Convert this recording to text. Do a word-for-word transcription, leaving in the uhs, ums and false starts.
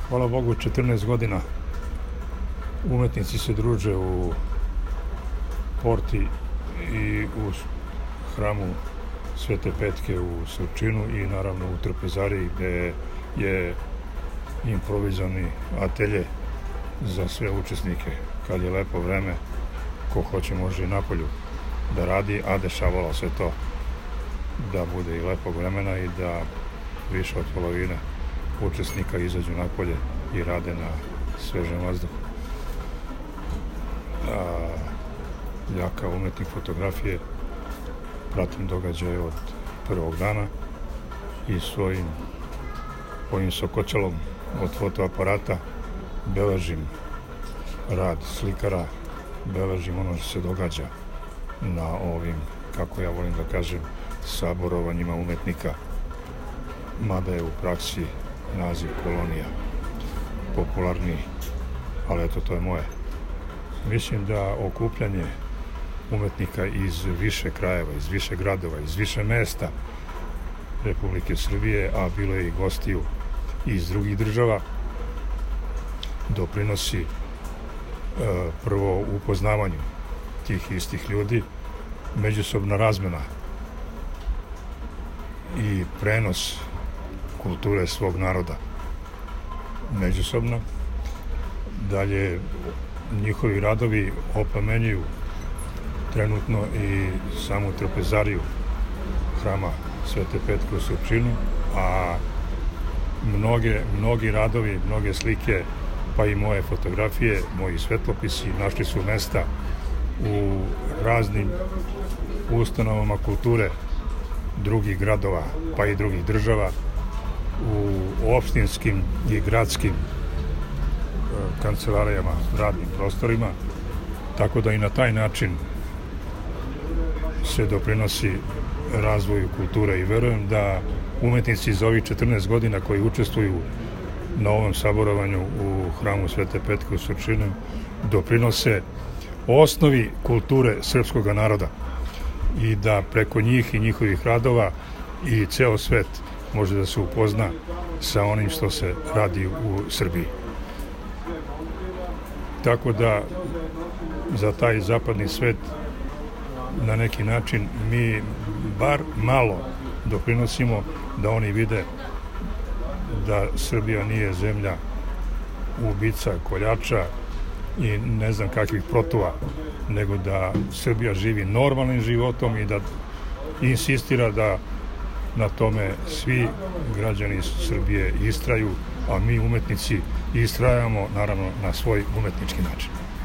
Hvala Bogu, četrnaest godina umetnici se druže u Porti i u hramu Svete Petke u Surčinu i naravno u Trpezariji, gde je improvizovani atelje za sve učesnike. Kad je lepo vreme, ko hoće može i napolju da radi, a dešavalo se to da bude i lepog vremena i da više od polovine učesnika izađu napolje i rade na svežem vazduhu. A, ja kao umetnik fotografije pratim događaje od prvog dana i svojim ovim sokoćalom od fotoaparata beležim rad slikara, beležim ono što se događa na ovim, kako ja volim da kažem, saborovanjima umetnika, mada je u praksi naziv kolonija popularniji, ali eto, to je moje. Mislim da okupljanje umetnika iz više krajeva, iz više gradova, iz više mesta Republike Srbije, a bilo je i gostiju iz drugih država, doprinosi e, prvo upoznavanju tih istih ljudi, međusobna razmena i prenos kulture svog naroda međusobno. Dalje, njihovi radovi oplemenjuju trenutno i samu Trpezariju hrama Svete Petke u Surčinu, a mnoge, mnogi radovi, mnoge slike, pa i moje fotografije, moji svetlopisi našli su mesta u raznim ustanovama kulture drugih gradova, pa i drugih država, u opštinskim i gradskim kancelarijama, radnim prostorima, tako da i na taj način se doprinosi razvoju kulture i verujem da umetnici za ovih četrnaest godina koji učestvuju na ovom saborovanju u hramu Svete Petke u Surčinu doprinose osnovi kulture srpskog naroda i da preko njih i njihovih radova i ceo svet može da se upozna sa onim što se radi u Srbiji. Tako da za taj zapadni svet na neki način mi bar malo doprinosimo da oni vide da Srbija nije zemlja ubica, koljača i ne znam kakvih protuva, nego da Srbija živi normalnim životom i da insistira da na tome svi građani Srbije istraju, a mi umetnici istrajamo naravno na svoj umetnički način.